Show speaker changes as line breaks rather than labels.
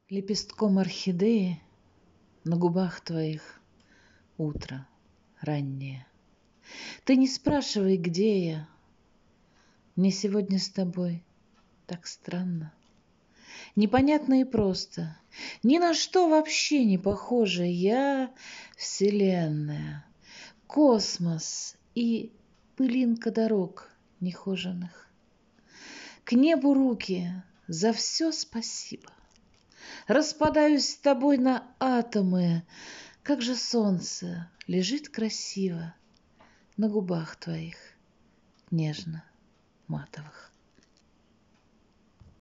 Лепестком орхидеи на губах твоих утро раннее. Ты не спрашивай, где я. Мне сегодня с тобой так странно. Непонятно и просто. Ни на что вообще не похоже. Я вселенная, космос и пылинка дорог нехоженных. К небу руки, за все спасибо. Распадаюсь с тобой на атомы. Как же солнце лежит красиво на губах твоих нежно-матовых.